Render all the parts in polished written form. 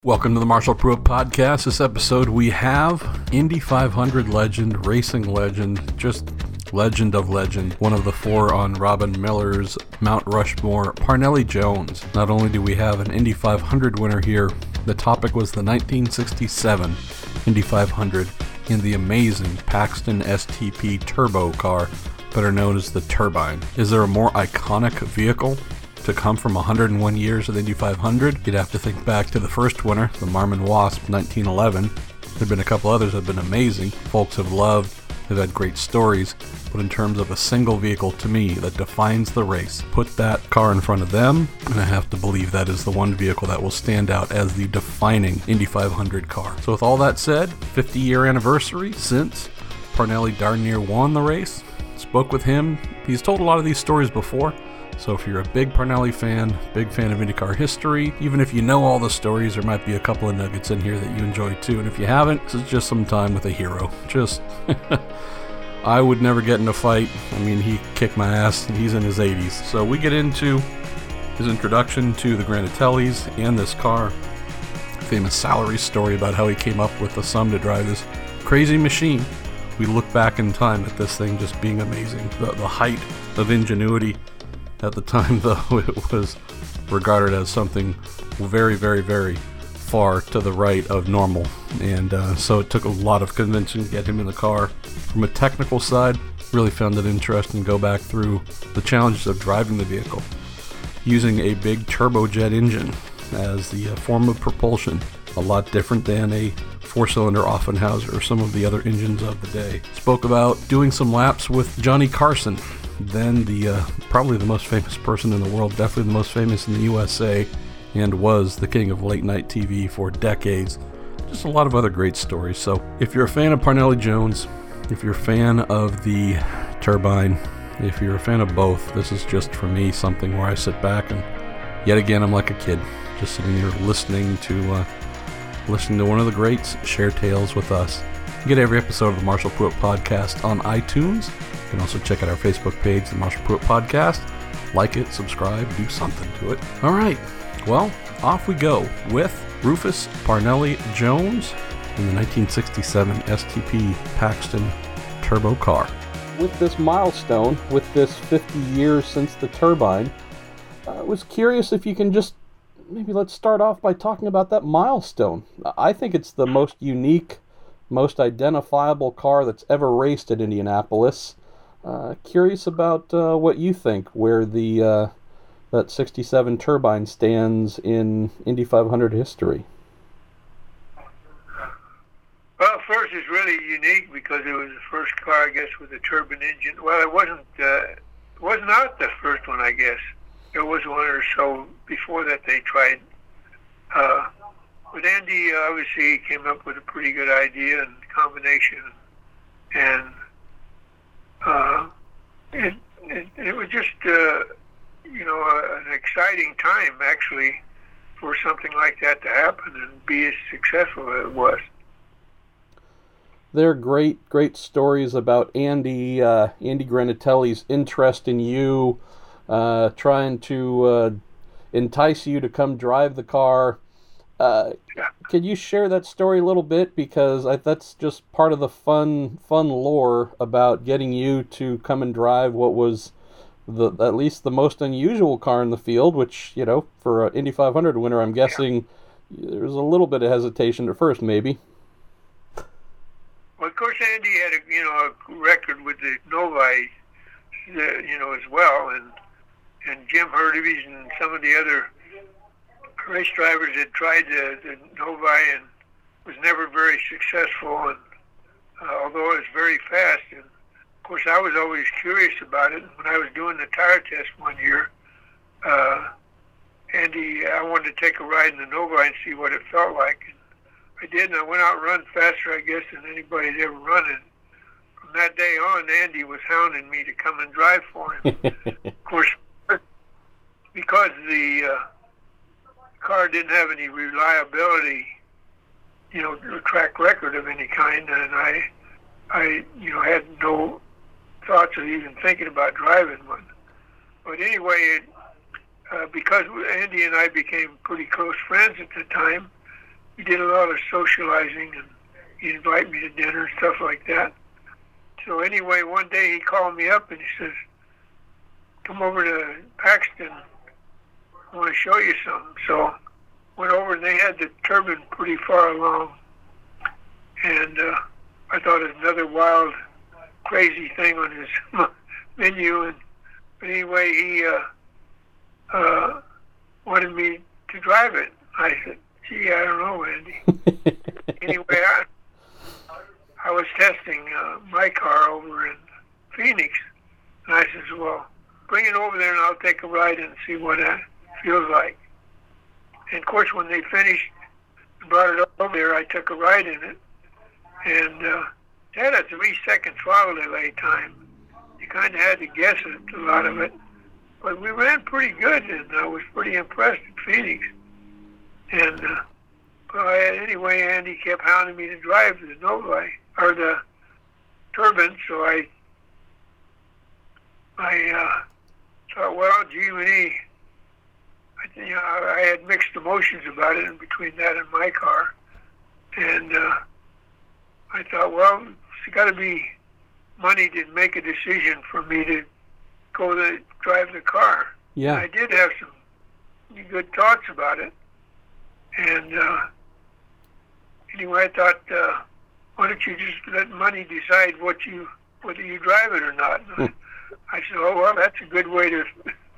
Welcome to the Marshall Pruitt Podcast. This episode we have Indy 500 legend, racing legend, just legend of legend, one of the four on Robin Miller's Mount Rushmore, Parnelli Jones. Not only do we have an Indy 500 winner here, the topic was the 1967 Indy 500 in the amazing Paxton STP turbo car, better known as the Turbine. Is there a more iconic vehicle to come from 101 years of the Indy 500? You'd have to think back to the first winner, the Marmon Wasp, 1911. There have been a couple others that have been amazing. Folks have loved, have had great stories, but in terms of a single vehicle to me that defines the race, put that car in front of them, and I have to believe that is the one vehicle that will stand out as the defining Indy 500 car. So with all that said, 50-year anniversary since Parnelli darn near won the race. Spoke with him. He's told a lot of these stories before. So if you're a big Parnelli fan, big fan of IndyCar history, even if you know all the stories, there might be a couple of nuggets in here that you enjoy too. And if you haven't, this is just some time with a hero. Just, I would never get in a fight. I mean, he kicked my ass and he's in his 80s. So we get into his introduction to the Granatellis and this car, famous salary story about how he came up with the sum to drive this crazy machine. We look back in time at this thing just being amazing. The height of ingenuity. At the time, though, it was regarded as something very, very, very far to the right of normal. And so it took a lot of convincing to get him in the car. From a technical side, really found it interesting to go back through the challenges of driving the vehicle. Using a big turbojet engine as the form of propulsion. A lot different than a four-cylinder Offenhauser or some of the other engines of the day. Spoke about doing some laps with Johnny Carson. Then probably the most famous person in the world, definitely the most famous in the USA, and was the king of late night TV for decades. Just a lot of other great stories. So if you're a fan of Parnelli Jones, if you're a fan of the Turbine, if you're a fan of both, this is just for me something where I sit back and yet again I'm like a kid, just sitting here listening to one of the greats share tales with us. You get every episode of the Marshall Pruitt Podcast on iTunes. You can also check out our Facebook page, the Marshall Pruitt Podcast. Like it, subscribe, do something to it. All right, well, off we go with Rufus Parnelli Jones in the 1967 STP Paxton turbo car. With this milestone, with this 50 years since the Turbine, I was curious if you can just, maybe let's start off by talking about that milestone. I think it's the most unique, most identifiable car that's ever raced at Indianapolis. Curious about what you think, where the that 67 Turbine stands in Indy 500 history. Well, first it's really unique because it was the first car, I guess, with a turbine engine. Well, it wasn't out the first one, I guess. There was one or so before that they tried. But Andy obviously came up with a pretty good idea and combination, and it was just, an exciting time, actually, for something like that to happen and be as successful as it was. There are great stories about Andy Granatelli's interest in you, trying to entice you to come drive the car. Can you share that story a little bit? Because that's just part of the fun lore about getting you to come and drive what was at least the most unusual car in the field, which, for an Indy 500 winner, I'm guessing there was a little bit of hesitation at first, maybe. Well, of course, Andy had a record with the Novi, as well, and Jim Hurtubise and some of the other race drivers had tried the Novi and was never very successful, and although it was very fast. And of course, I was always curious about it. When I was doing the tire test one year, I wanted to take a ride in the Novi and see what it felt like. And I did, and I went out and run faster, I guess, than anybody had ever run. And from that day on, Andy was hounding me to come and drive for him. Of course, because the car didn't have any reliability, track record of any kind, and I had no thoughts of even thinking about driving one. But anyway, because Andy and I became pretty close friends at the time, we did a lot of socializing, and he'd invite me to dinner and stuff like that. So anyway, one day he called me up and he says, come over to Paxton. I want to show you something. So went over and they had the turbine pretty far along. And I thought it was another wild, crazy thing on his menu. But anyway, he wanted me to drive it. I said, gee, I don't know, Andy. Anyway, I was testing my car over in Phoenix. And I said, well, bring it over there and I'll take a ride and see what it feels like. And of course, when they finished and brought it over there, I took a ride in it. And it had a 3-second throttle delay time. You kind of had to guess it, a lot of it. But we ran pretty good, and I was pretty impressed at Phoenix. And anyway, Andy kept hounding me to drive the Novi, or the turbine, so I thought, well, gee, I had mixed emotions about it in between that and my car. And I thought, well, it's got to be money to make a decision for me to go to drive the car. Yeah. I did have some good thoughts about it. And anyway, I thought, why don't you just let money decide whether you drive it or not? I said, oh, well, that's a good way to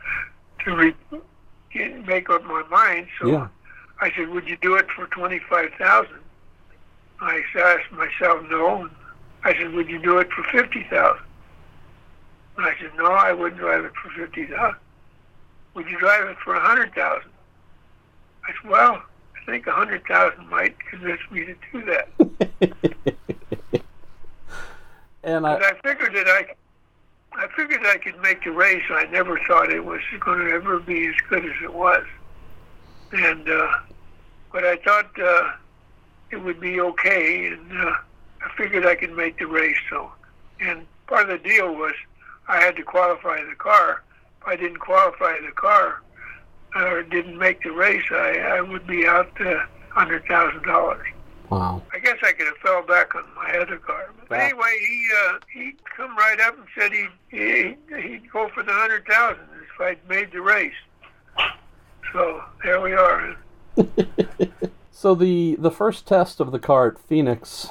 make up my mind. So yeah. I said, would you do it for $25,000? I asked myself, no. And I said, would you do it for $50,000? And I said, no, I wouldn't drive it for $50,000. Would you drive it for $100,000? I said, well, I think $100,000 might convince me to do that. And I figured that I figured I could make the race. I never thought it was going to ever be as good as it was. And but I thought it would be okay, and I figured I could make the race. So, and part of the deal was I had to qualify the car. If I didn't qualify the car or didn't make the race, I would be out $100,000. Wow. I guess I could have fell back on my other car. But anyway, he come right up and said he'd go for the $100,000 if I'd made the race. So there we are. So the first test of the car at Phoenix,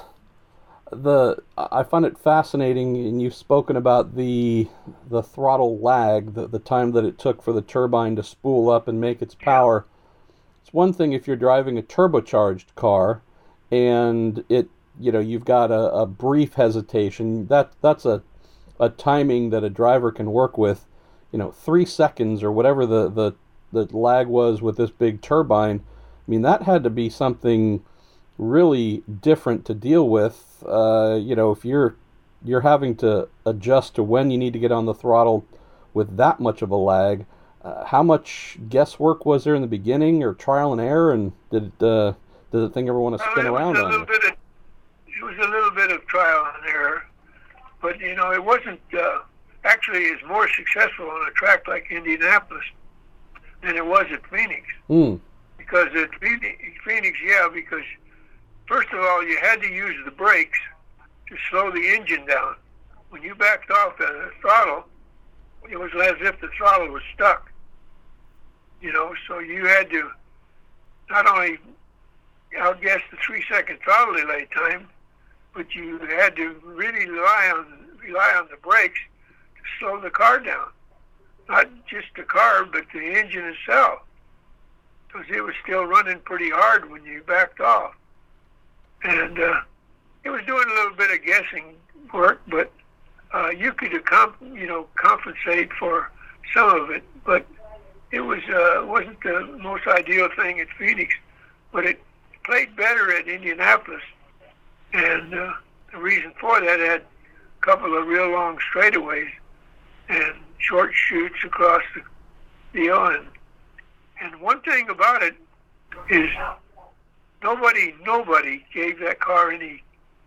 I find it fascinating, and you've spoken about the throttle lag, the time that it took for the turbine to spool up and make its power. It's one thing if you're driving a turbocharged car, and you've got a brief hesitation. That's a timing that a driver can work with. 3 seconds or whatever the lag was with this big turbine. I mean, that had to be something really different to deal with. If you're having to adjust to when you need to get on the throttle with that much of a lag, how much guesswork was there in the beginning, or trial and error, and did the thing ever want to spin around on you? It was a little bit of trial and error, but it wasn't. Actually, it's more successful on a track like Indianapolis than it was at Phoenix. Because at Phoenix, because first of all, you had to use the brakes to slow the engine down. When you backed off the throttle, it was as if the throttle was stuck. So you had to not only outguess the 3-second throttle delay time, but you had to really rely on the brakes to slow the car down. Not just the car, but the engine itself, because it was still running pretty hard when you backed off. And it was doing a little bit of guessing work, but you could compensate for some of it. But it wasn't the most ideal thing at Phoenix, but it played better at Indianapolis. And the reason for that, had a couple of real long straightaways and short chutes across the deal. And one thing about it is nobody gave that car any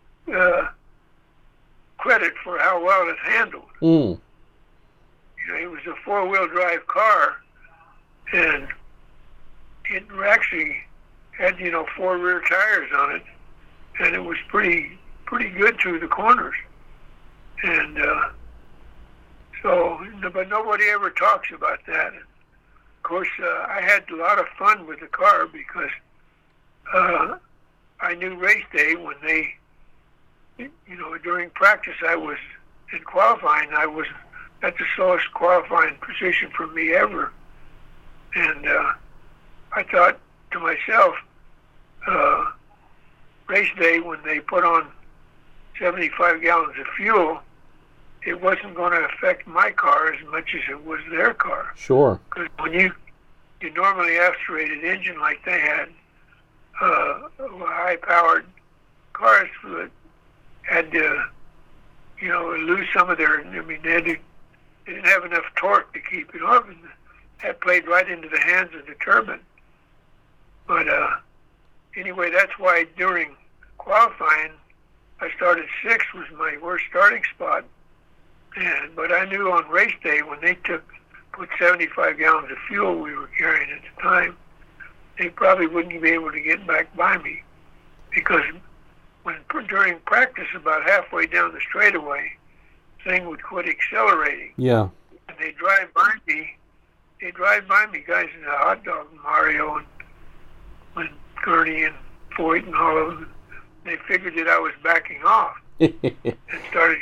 credit for how well it handled. It was a 4-wheel drive car, and it actually had, four rear tires on it, and it was pretty good through the corners. And but nobody ever talks about that. And of course, I had a lot of fun with the car because I knew race day when they, during practice I was in qualifying, I was at the slowest qualifying position for me ever. And I thought to myself, race day when they put on 75 gallons of fuel, it wasn't going to affect my car as much as it was their car. Sure. Because when you normally aspirated engine like they had, high-powered cars that had to, lose some of their, they didn't have enough torque to keep it up, and that played right into the hands of the turbine. But anyway, that's why during qualifying, I started sixth, was my worst starting spot. But I knew on race day when they put 75 gallons of fuel we were carrying at the time, they probably wouldn't be able to get back by me, because during practice about halfway down the straightaway, thing would quit accelerating. Yeah. And they drive by me, guys in the hot dog, Mario and Gurney and Foyt and all of them. They figured that I was backing off and started,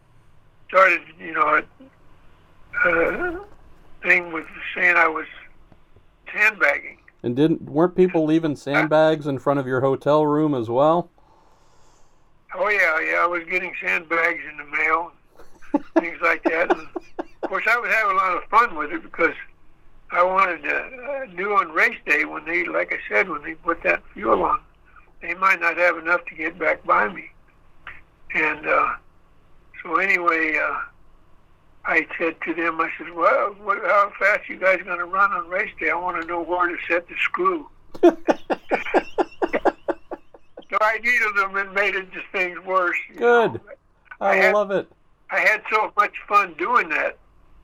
a thing with saying I was sandbagging. And weren't people leaving sandbags in front of your hotel room as well? Oh yeah, I was getting sandbags in the mail, things like that. And of course, I was having a lot of fun with it because I wanted knew on race day when they, like I said, when they put that fuel on, they might not have enough to get back by me. And so anyway, I said to them, I said, well, how fast you guys going to run on race day? I want to know where to set the screw. So I needed them and made it just things worse. Good. I love it. I had so much fun doing that.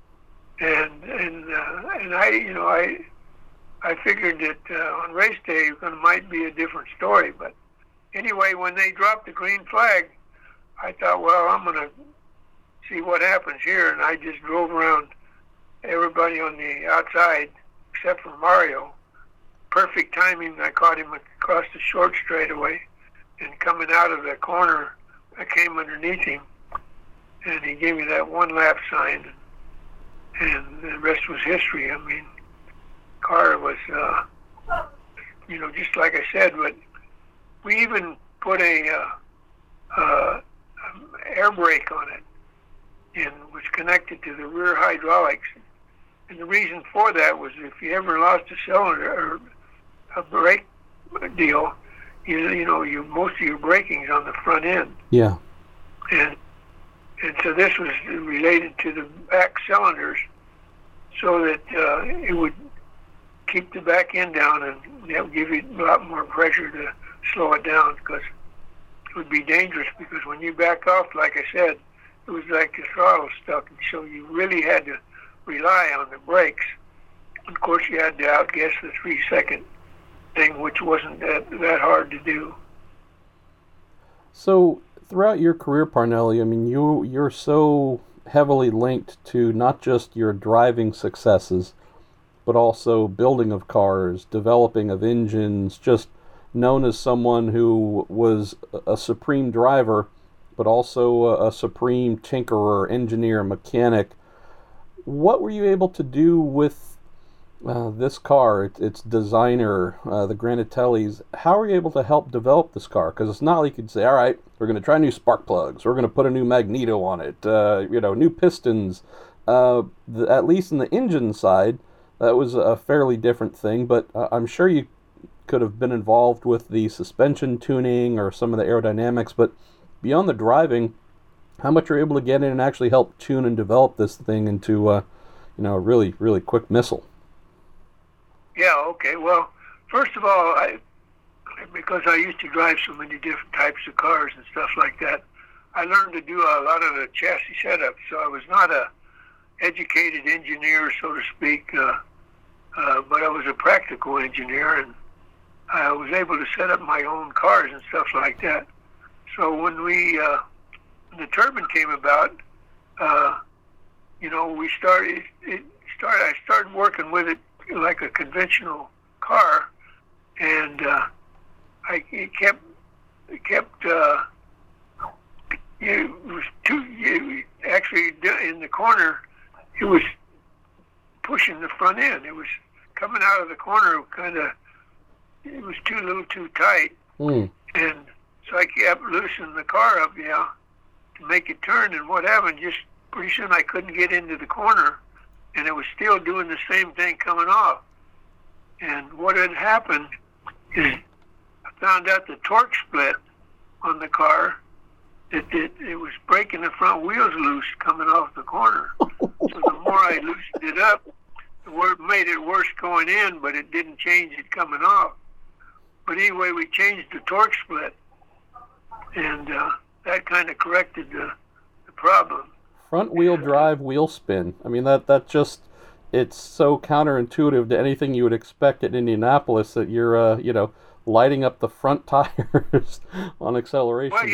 And I figured that on race day it might be a different story. But anyway, when they dropped the green flag, I thought, well, I'm going to see what happens here. And I just drove around everybody on the outside except for Mario. Perfect timing. I caught him across the short straightaway, and coming out of the corner, I came underneath him, and he gave me that one lap sign, and the rest was history. I mean, car was, just like I said, but we even put a air brake on it, and was connected to the rear hydraulics. And the reason for that was if you ever lost a cylinder or a brake deal, most of your braking's on the front end. Yeah. And so this was related to the back cylinders, so that it would keep the back end down, and that would give you a lot more pressure to slow it down, because it would be dangerous, because when you back off, like I said, it was like the throttle stuck, and so you really had to rely on the brakes. Of course, you had to outguess the 3-second thing, which wasn't that hard to do. So throughout your career, Parnelli, I mean, you're so heavily linked to not just your driving successes, but also building of cars, developing of engines, just known as someone who was a supreme driver, but also a supreme tinkerer, engineer, mechanic. What were you able to do with this car, its designer, the Granatellis? How were you able to help develop this car? Because it's not like you could say, all right, we're going to try new spark plugs, we're going to put a new magneto on it, new pistons. At least in the engine side, that was a fairly different thing, but I'm sure you could have been involved with the suspension tuning or some of the aerodynamics, but beyond the driving, how much you're able to get in and actually help tune and develop this thing into a really, really quick missile. Yeah, okay. Well, first of all, because I used to drive so many different types of cars and stuff like that, I learned to do a lot of the chassis setup. So I was not a educated engineer, so to speak, but I was a practical engineer, and I was able to set up my own cars and stuff like that. So when the turbine came about, I started working with it like a conventional car, and it kept actually in the corner, it was pushing the front end. It was coming out of the corner it was a little too tight. Mm. And so I kept loosening the car up, to make it turn. And what happened, just pretty soon I couldn't get into the corner, and it was still doing the same thing coming off. And what had happened is I found out the torque split on the car, that it was breaking the front wheels loose coming off the corner. So the more I loosened it up, it made it worse going in, but it didn't change it coming off. But anyway, we changed the torque split, and that kind of corrected the problem. Front wheel drive wheel spin. I mean, that just, it's so counterintuitive to anything you would expect at Indianapolis that you're, lighting up the front tires on acceleration. Well,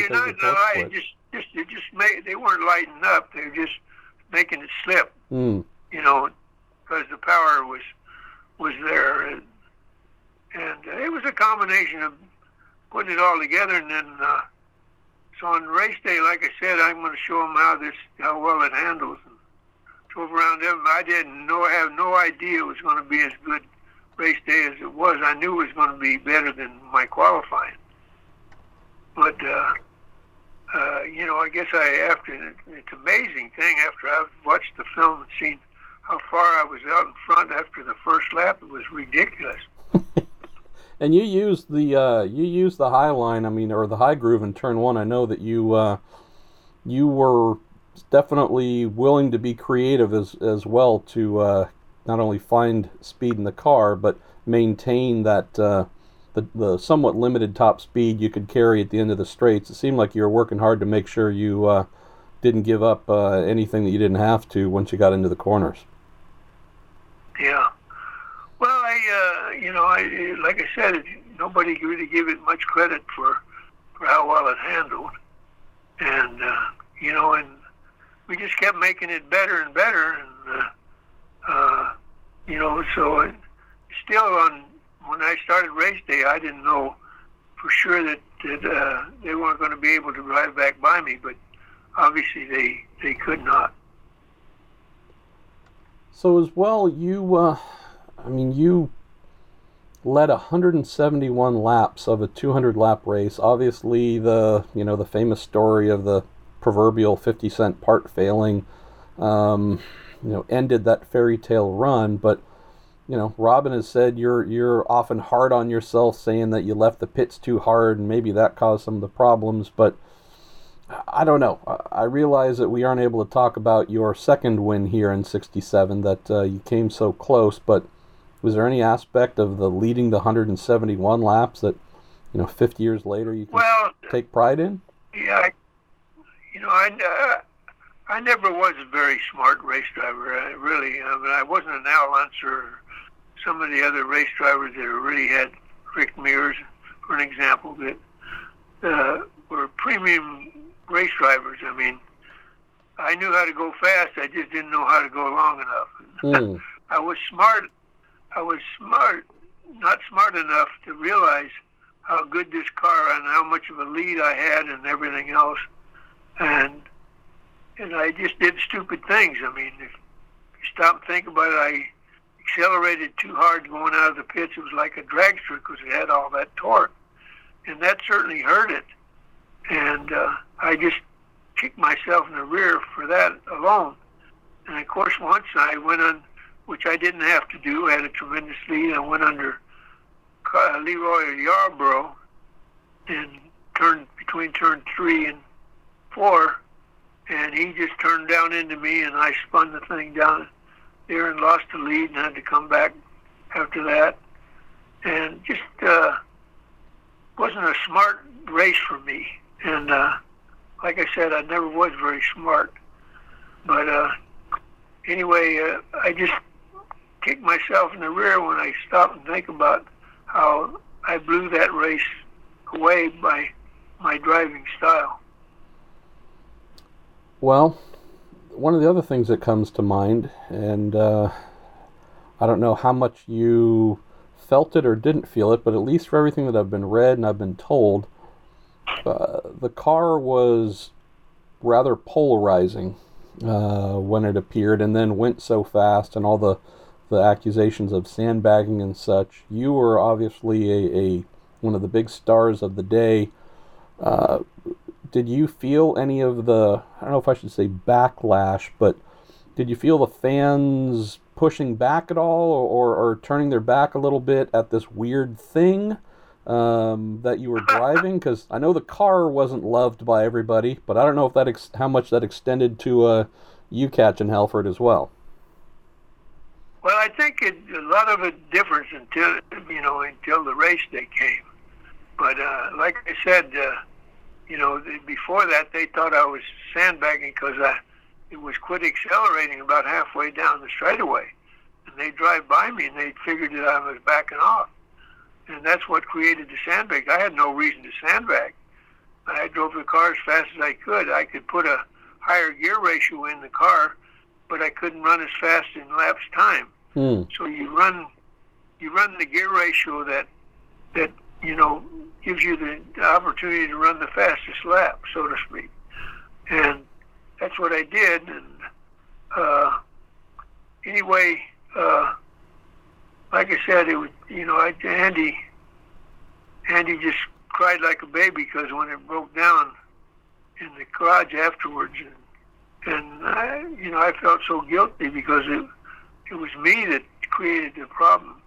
they weren't lighting up. They were just making it slip. Mm. Because the power was there, and it was a combination of putting it all together. And then, so on race day, like I said, I'm going to show them how well it handles. And drove around them. I have no idea it was going to be as good race day as it was. I knew it was going to be better than my qualifying. But, I guess it's an amazing thing after I've watched the film and seen how far I was out in front after the first lap. It was ridiculous. And you used the high line, or the high groove in turn one. I know that you were definitely willing to be creative as well to not only find speed in the car, but maintain that the somewhat limited top speed you could carry at the end of the straights. It seemed like you were working hard to make sure you didn't give up anything that you didn't have to once you got into the corners. Yeah. Well, like I said, nobody really gave it much credit for how well it handled. And, and we just kept making it better and better. And, so still when I started race day, I didn't know for sure that they weren't going to be able to drive back by me, but obviously they could not. So as well, you led 171 laps of a 200-lap race. Obviously, the famous story of the proverbial 50-cent part failing, ended that fairy tale run. But Robin has said you're often hard on yourself, saying that you left the pits too hard, and maybe that caused some of the problems. But I don't know. I realize that we aren't able to talk about your second win here in '67, that you came so close, but was there any aspect of the leading the 171 laps that, 50 years later you can take pride in? Yeah, I never was a very smart race driver. I wasn't an Al Unser or some of the other race drivers that really had Rick Mears, for an example, that were premium race drivers. I knew how to go fast. I just didn't know how to go long enough. I was smart, not smart enough to realize how good this car and how much of a lead I had and everything else. And I just did stupid things. If you stop and think about it, I accelerated too hard going out of the pits. It was like a dragster because it had all that torque. And that certainly hurt it. And I just kicked myself in the rear for that alone. And of course, once I went on, which I didn't have to do, I had a tremendous lead. I went under Leroy Yarborough and between turn 3 and 4, and he just turned down into me, and I spun the thing down there and lost the lead and had to come back after that. And just wasn't a smart race for me. And like I said, I never was very smart. But anyway, I just kicked myself in the rear when I stopped and think about how I blew that race away by my driving style. Well, one of the other things that comes to mind, and I don't know how much you felt it or didn't feel it, but at least for everything that I've been read and I've been told, the car was rather polarizing when it appeared, and then went so fast, and all the accusations of sandbagging and such. You were obviously a one of the big stars of the day. Did you feel any of the, I don't know if I should say backlash, but did you feel the fans pushing back at all, or turning their back a little bit at this weird thing that you were driving? Because I know the car wasn't loved by everybody, but I don't know if that how much that extended to you catching hell for it as well. Well, I think a lot of it differs until the race day came. But like I said, before that they thought I was sandbagging because it was quit accelerating about halfway down the straightaway, and they drive by me and they figured that I was backing off, and that's what created the sandbag. I had no reason to sandbag. I drove the car as fast as I could. I could put a higher gear ratio in the car, but I couldn't run as fast in laps time. So you run the gear ratio that gives you the opportunity to run the fastest lap, so to speak. And that's what I did. And anyway, like I said, it was Andy just cried like a baby because when it broke down in the garage afterwards, and I felt so guilty because it was me that created the problem.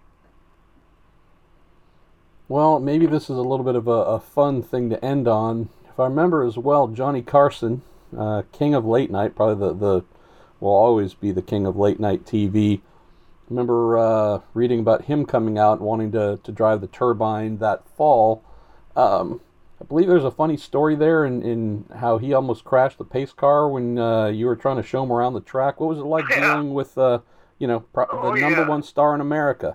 Well, maybe this is a little bit of a fun thing to end on. If I remember as well, Johnny Carson, king of late night, probably will always be the king of late night TV. I remember reading about him coming out and wanting to drive the turbine that fall. I believe there's a funny story there in how he almost crashed the pace car when you were trying to show him around the track. What was it like dealing with the number one star in America?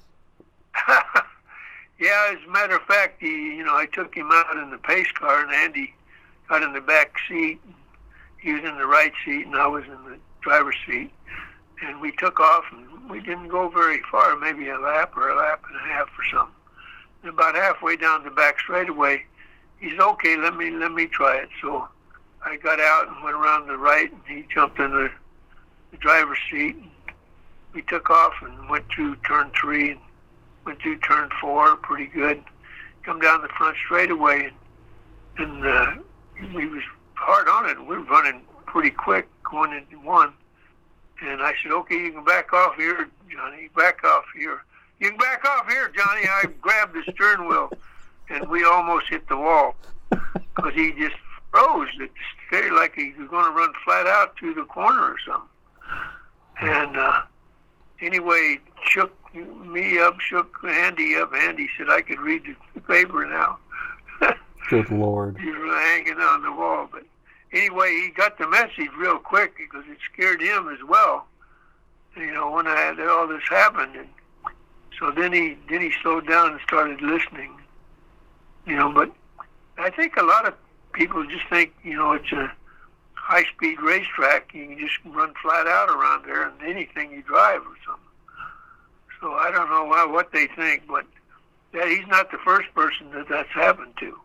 Yeah, as a matter of fact, I took him out in the pace car, and Andy got in the back seat. He was in the right seat, and I was in the driver's seat. And we took off, and we didn't go very far, maybe a lap or a lap and a half or something. And about halfway down the back straightaway, he said, "Okay, let me try it." So I got out and went around the right, and he jumped in the driver's seat. And we took off and went through turn 3 and went through turn 4 pretty good. Come down the front straightaway, and we was hard on it. We were running pretty quick going into 1. And I said, "Okay, you can back off here, Johnny. Back off here. You can back off here, Johnny." I grabbed the steering wheel, and we almost hit the wall because he just froze. It stayed like he was going to run flat out through the corner or something. And anyway, shook me up, shook Andy up. Andy said I could read the paper now. Good Lord. He was hanging on the wall. But anyway, he got the message real quick because it scared him as well, when I had all this happen. And so then he slowed down and started listening. But I think a lot of people just think, it's a high-speed racetrack. You can just run flat out around there and anything you drive or something. So I don't know what they think, but he's not the first person that's happened to.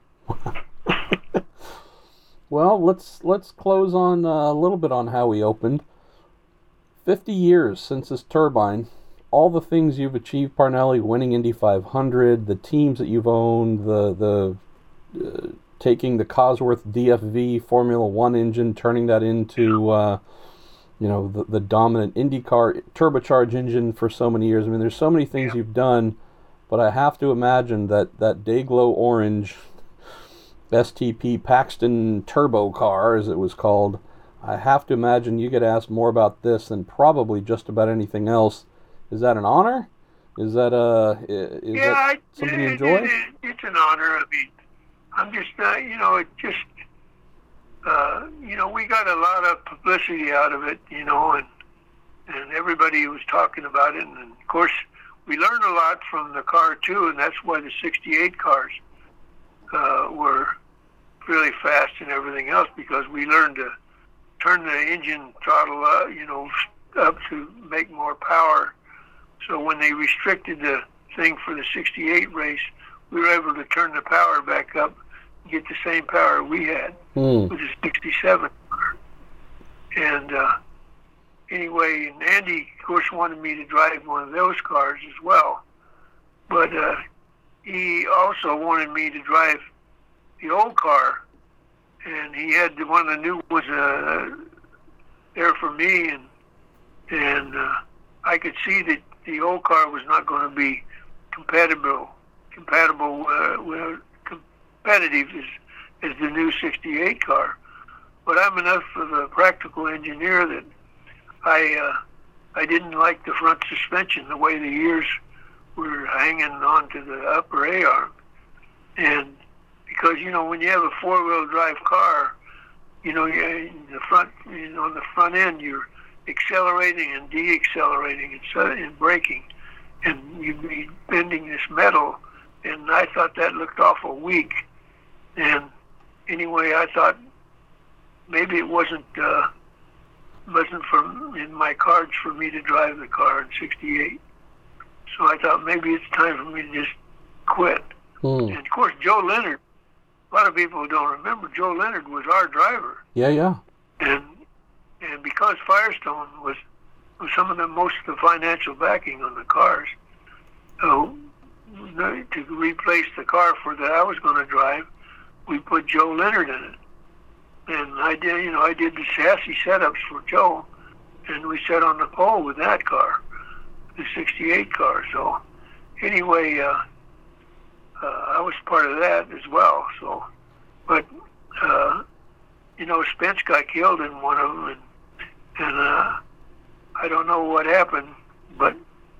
Well, let's close on a little bit on how we opened. 50 years since this turbine, all the things you've achieved, Parnelli, winning Indy 500, the teams that you've owned, the taking the Cosworth DFV Formula One engine, turning that into the dominant IndyCar turbocharged engine for so many years. I mean, there's so many things you've done, but I have to imagine that Dayglow Orange STP Paxton turbo car, as it was called, I have to imagine you get asked more about this than probably just about anything else. Is that an honor? Is that something you enjoy? It's an honor. I mean, I'm just, we got a lot of publicity out of it, and everybody was talking about it. And of course, we learned a lot from the car too, and that's why the 68 cars were really fast and everything else, because we learned to turn the engine throttle up to make more power. So when they restricted the thing for the 68 race, we were able to turn the power back up and get the same power we had with the 67 car. And anyway, and Andy, of course, wanted me to drive one of those cars as well. But he also wanted me to drive the old car, and he had one of the new ones there for me, and I could see that the old car was not going to be competitive as the new 68 car. But I'm enough of a practical engineer that I didn't like the front suspension, the way the ears were hanging onto the upper A-arm. And because, when you have a four-wheel drive car, in the front, on the front end, you're accelerating and deaccelerating and braking, and you'd be bending this metal, and I thought that looked awful weak. And anyway, I thought maybe it wasn't in my cards for me to drive the car in 68. So I thought maybe it's time for me to just quit. And of course, Joe Leonard, a lot of people don't remember, Joe Leonard was our driver. Yeah. And because Firestone was some of the most of the financial backing on the cars, to replace the car that I was going to drive, we put Joe Leonard in it. And I did the chassis setups for Joe, and we sat on the pole with that car, the 68 car. So anyway, I was part of that as well. So, but Spence got killed in one of them, and I don't know what happened, but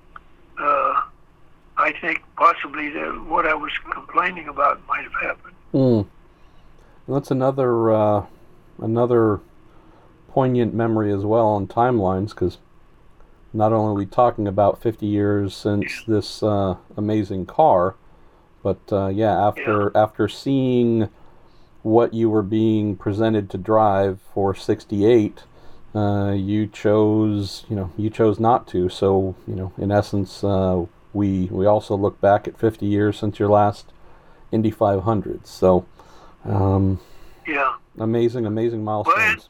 I think possibly what I was complaining about might have happened. That's another poignant memory as well on timelines, because not only are we talking about 50 years since this amazing car, but after seeing what you were being presented to drive for 68, you chose not to. So, in essence, we also look back at 50 years since your last Indy 500. So, amazing milestones.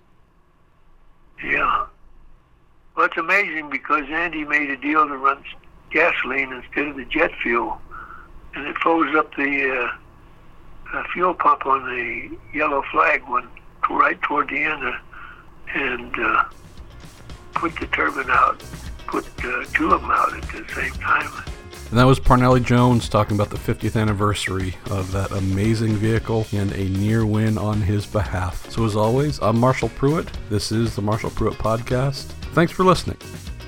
Well, it's amazing because Andy made a deal to run gasoline instead of the jet fuel, and it froze up the fuel pump on the yellow flag one right toward the end, and put the turbine out, put two of them out at the same time. And that was Parnelli Jones talking about the 50th anniversary of that amazing vehicle and a near win on his behalf. So as always, I'm Marshall Pruitt. This is the Marshall Pruitt Podcast. Thanks for listening.